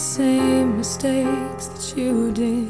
same mistakes that you did.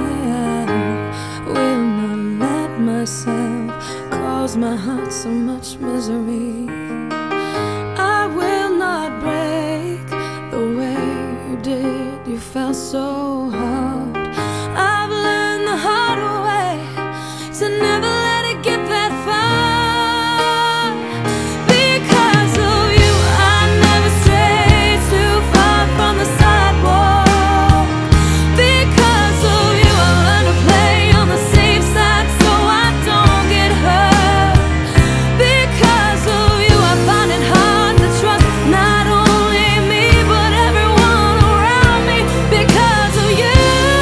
I will not let myself cause my heart so much misery. I will not break the way you did. You fell so hard. I've learned the hard way to never let it get that far. Because of you, I never strayed too far from the sidewalk. Because of you, I learned to play on the safe side so I don't get hurt. Because of you, I find it hard to trust not only me but everyone around me. Because of you,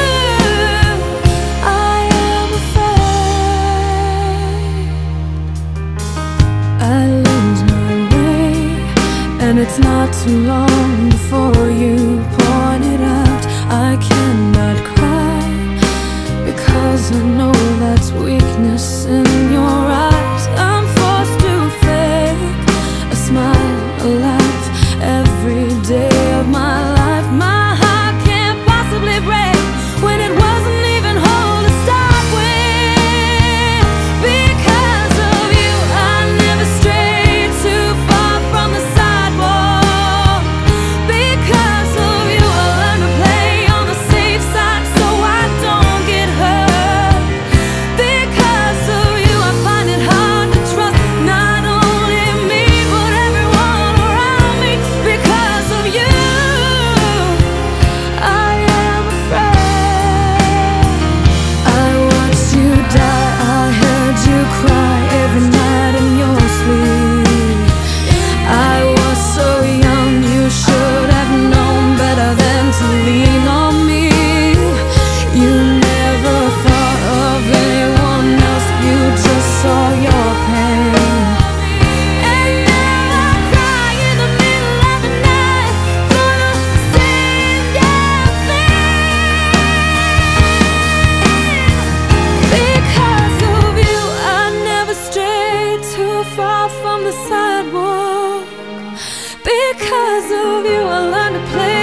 I am afraid I lose my way, and it's not too long before you point it out. I cannot cry because I know that's weakness in your eyes. I'm forced to fake a smile, a laugh every day of my life. My heart can't possibly break when it wasn't even whole to start with. Because of you, I never strayed too far from the sidewalk. Because of you, I learned to play on the safe side so I don't get hurt. Because of you, I find it hard to trust not only me but everyone around me. Because of you, I am afraid. I watched you die, I heard you cry every night in your sleep. I was so young, you should have known better than to lean on me. You never thought of anyone else, you just saw your pain. And now I cry in the middle of the night for the same damn thing. Because of you, I never strayed too far from the sidewalk. Because of you, I learned to play